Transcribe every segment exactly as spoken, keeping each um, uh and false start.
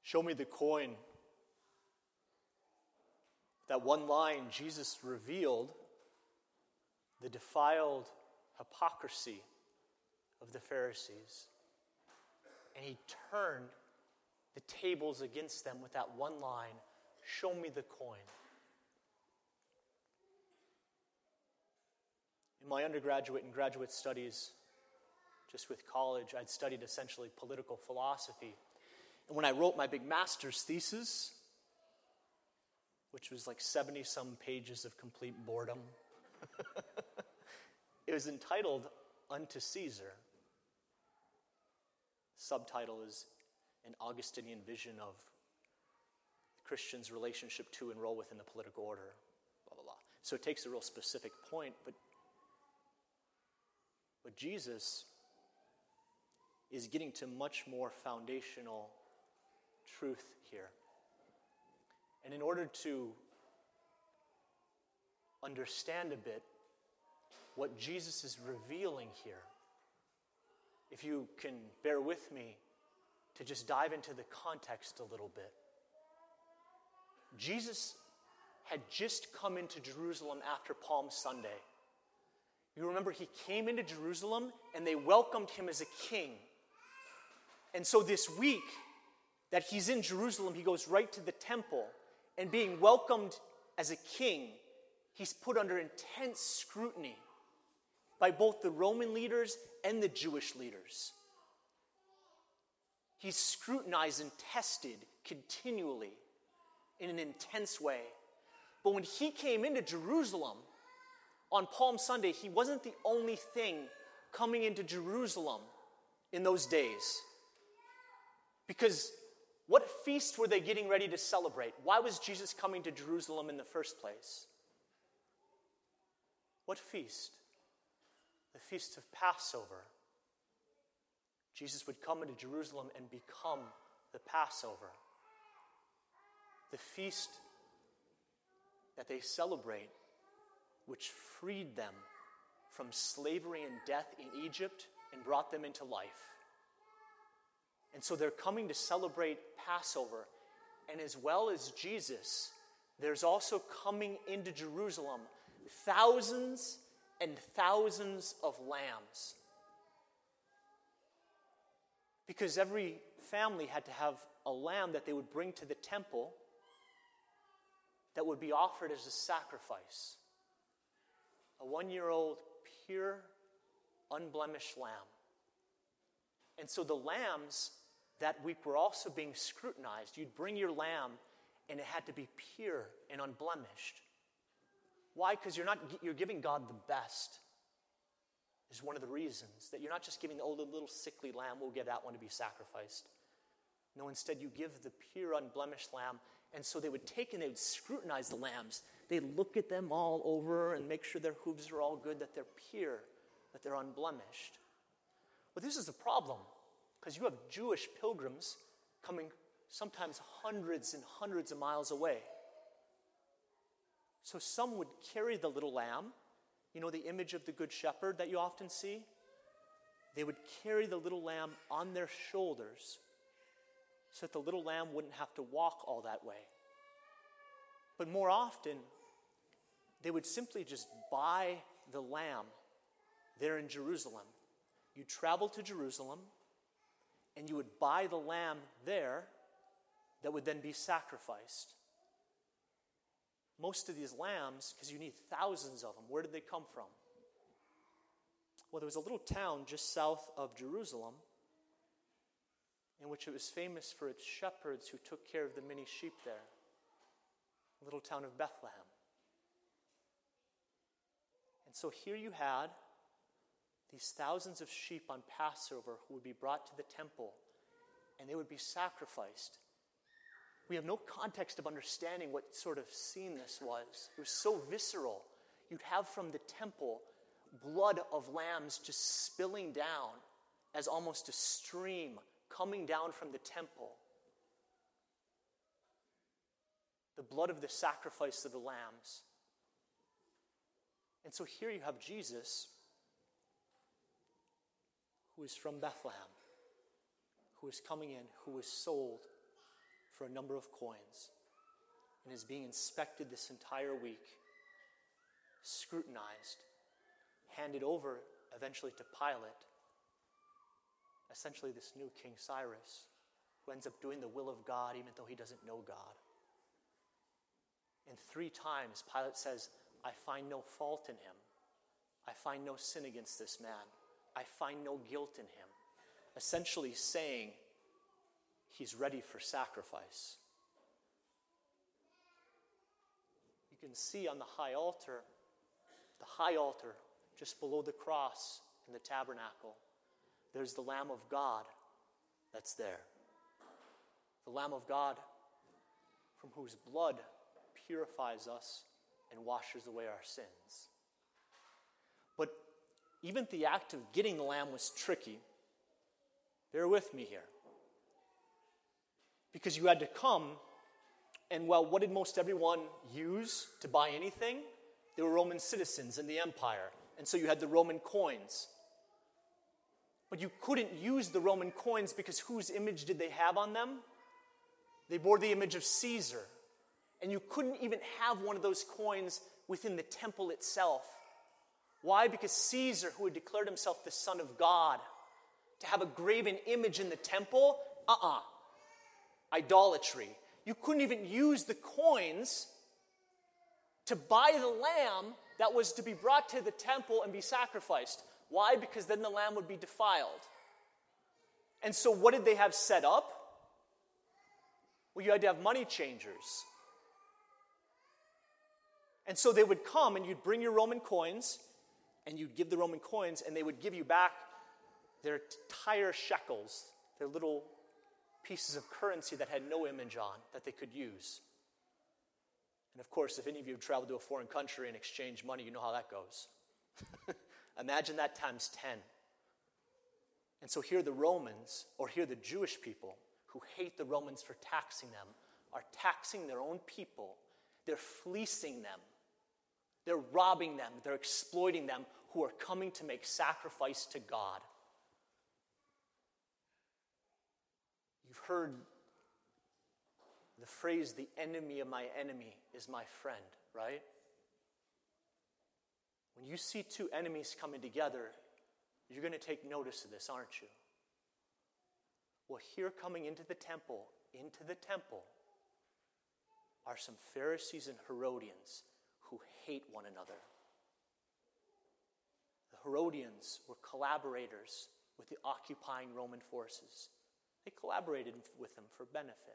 Show me the coin. That one line, Jesus revealed the defiled hypocrisy of the Pharisees. And he turned the tables against them with that one line, show me the coin. In my undergraduate and graduate studies, just with college, I'd studied essentially political philosophy. And when I wrote my big master's thesis, which was like seventy-some pages of complete boredom, it was entitled Unto Caesar. Subtitle is An Augustinian Vision of the Christian's Relationship to and Role Within the Political Order, blah, blah, blah. So it takes a real specific point, but, but Jesus is getting to much more foundational truth here. And in order to understand a bit what Jesus is revealing here, if you can bear with me to just dive into the context a little bit. Jesus had just come into Jerusalem after Palm Sunday. You remember he came into Jerusalem and they welcomed him as a king. And so this week that he's in Jerusalem, he goes right to the temple, and being welcomed as a king, he's put under intense scrutiny by both the Roman leaders and the Jewish leaders. He's scrutinized and tested continually in an intense way. But when he came into Jerusalem on Palm Sunday, he wasn't the only thing coming into Jerusalem in those days. Because what feast were they getting ready to celebrate? Why was Jesus coming to Jerusalem in the first place? What feast? The Feast of Passover. Jesus would come into Jerusalem and become the Passover. The feast that they celebrate, which freed them from slavery and death in Egypt and brought them into life. And so they're coming to celebrate Passover. And as well as Jesus, there's also coming into Jerusalem thousands and thousands of lambs. Because every family had to have a lamb that they would bring to the temple that would be offered as a sacrifice. A one-year-old, pure, unblemished lamb. And so the lambs that week were also being scrutinized. You'd bring your lamb, and it had to be pure and unblemished. Why? Because you're not you're giving God the best. Is one of the reasons that you're not just giving the old little sickly lamb. We'll get that one to be sacrificed. No, instead you give the pure, unblemished lamb. And so they would take and they would scrutinize the lambs. They'd look at them all over and make sure their hooves are all good, that they're pure, that they're unblemished. But this is a problem, because you have Jewish pilgrims coming sometimes hundreds and hundreds of miles away. So some would carry the little lamb, you know, the image of the Good Shepherd that you often see. They would carry the little lamb on their shoulders so that the little lamb wouldn't have to walk all that way. But more often, they would simply just buy the lamb there in Jerusalem. You travel to Jerusalem, and you would buy the lamb there that would then be sacrificed. Most of these lambs, because you need thousands of them, where did they come from? Well, there was a little town just south of Jerusalem in which it was famous for its shepherds who took care of the many sheep there. The little town of Bethlehem. And so here you had these thousands of sheep on Passover who would be brought to the temple, and they would be sacrificed. We have no context of understanding what sort of scene this was. It was so visceral. You'd have from the temple blood of lambs just spilling down as almost a stream coming down from the temple. The blood of the sacrifice of the lambs. And so here you have Jesus, who is from Bethlehem, who is coming in, who is sold for a number of coins and is being inspected this entire week, scrutinized, handed over eventually to Pilate, essentially this new King Cyrus, who ends up doing the will of God even though he doesn't know God. And three times Pilate says, I find no fault in him. I find no sin against this man. I find no guilt in him. Essentially saying he's ready for sacrifice. You can see on the high altar, the high altar, just below the cross in the tabernacle, there's the Lamb of God that's there. The Lamb of God from whose blood purifies us and washes away our sins. But even the act of getting the lamb was tricky. Bear with me here. Because you had to come, and well, what did most everyone use to buy anything? They were Roman citizens in the empire. And so you had the Roman coins. But you couldn't use the Roman coins because whose image did they have on them? They bore the image of Caesar. And you couldn't even have one of those coins within the temple itself. Why? Because Caesar, who had declared himself the Son of God, to have a graven image in the temple, uh-uh. Idolatry. You couldn't even use the coins to buy the lamb that was to be brought to the temple and be sacrificed. Why? Because then the lamb would be defiled. And so what did they have set up? Well, you had to have money changers. And so they would come and you'd bring your Roman coins and you'd give the Roman coins and they would give you back their tire shekels, their little pieces of currency that had no image on that they could use. And of course, if any of you have traveled to a foreign country and exchanged money, you know how that goes. Imagine that times ten. And so here the Romans, or here the Jewish people, who hate the Romans for taxing them, are taxing their own people. They're fleecing them. They're robbing them. They're exploiting them who are coming to make sacrifice to God. You've heard the phrase, the enemy of my enemy is my friend, right? When you see two enemies coming together, you're going to take notice of this, aren't you? Well, here coming into the temple, into the temple, are some Pharisees and Herodians who hate one another. The Herodians were collaborators with the occupying Roman forces. They collaborated with them for benefit.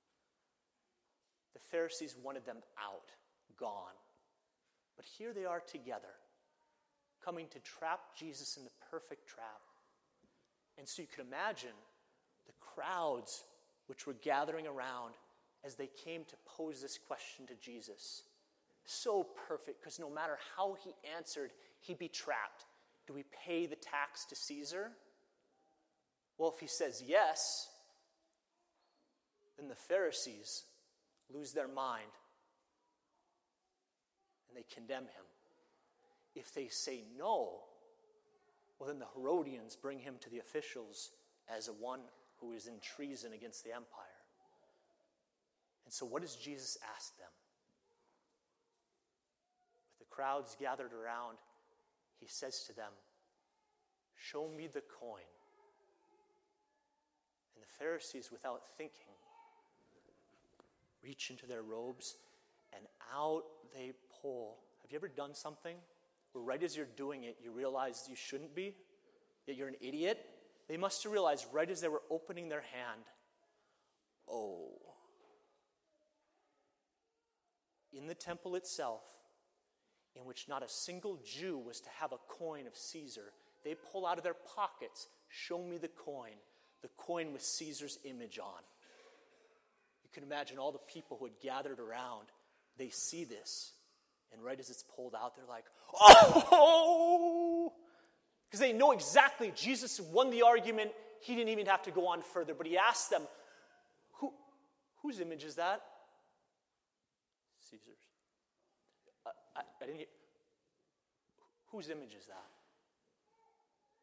The Pharisees wanted them out, gone. But here they are together, coming to trap Jesus in the perfect trap. And so you can imagine the crowds which were gathering around as they came to pose this question to Jesus. So perfect, because no matter how he answered, he'd be trapped. Do we pay the tax to Caesar? Well, if he says yes, then the Pharisees lose their mind and they condemn him. If they say no, well, then the Herodians bring him to the officials as a one who is in treason against the empire. And so what does Jesus ask them? With the crowds gathered around, he says to them, "Show me the coin." And the Pharisees, without thinking, reach into their robes and out they pull. Have you ever done something where right as you're doing it, you realize you shouldn't be, that you're an idiot? They must have realized right as they were opening their hand, oh. In the temple itself, in which not a single Jew was to have a coin of Caesar, they pull out of their pockets, "Show me the coin," the coin with Caesar's image on. You can imagine all the people who had gathered around, they see this, and right as it's pulled out, they're like, oh! Because they know exactly, Jesus won the argument, he didn't even have to go on further, but he asked them, Who, whose image is that? Caesar's. Uh, I, I didn't hear. Whose image is that?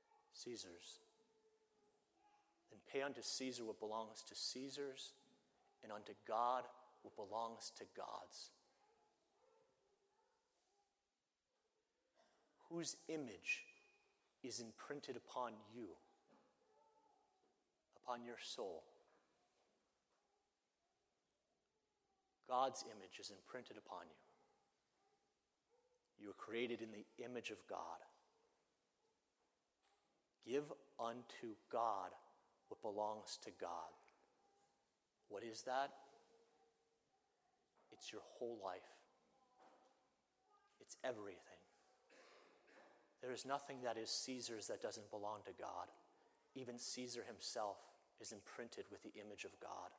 Caesar's. Then pay unto Caesar what belongs to Caesar's, and unto God what belongs to God's. Whose image is imprinted upon you, upon your soul? God's image is imprinted upon you. You are created in the image of God. Give unto God what belongs to God. What is that? It's your whole life. It's everything. There is nothing that is Caesar's that doesn't belong to God. Even Caesar himself is imprinted with the image of God.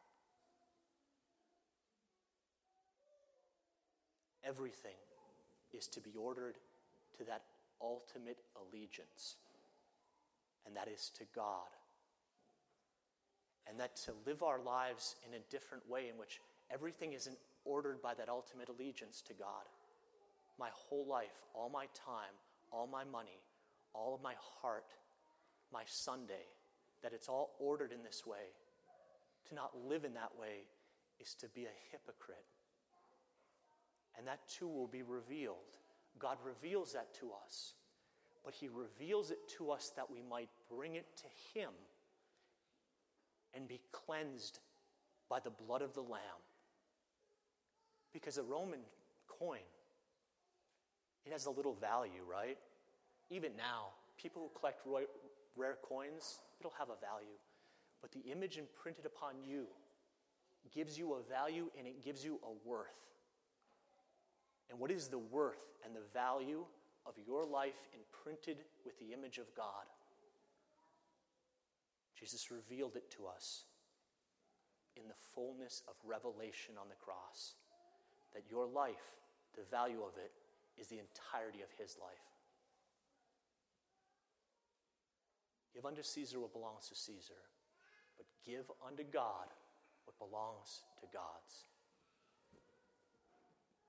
Everything is to be ordered to that ultimate allegiance, and that is to God. And that to live our lives in a different way in which everything isn't ordered by that ultimate allegiance to God. My whole life, all my time, all my money, all of my heart, my Sunday, that it's all ordered in this way. To not live in that way is to be a hypocrite. And that too will be revealed. God reveals that to us, but he reveals it to us that we might bring it to him and be cleansed by the blood of the Lamb. Because a Roman coin, it has a little value, right? Even now, people who collect rare coins, it'll have a value. But the image imprinted upon you gives you a value and it gives you a worth. And what is the worth and the value of your life imprinted with the image of God? Jesus revealed it to us in the fullness of revelation on the cross. That your life, the value of it, is the entirety of his life. Give unto Caesar what belongs to Caesar, but give unto God what belongs to God's.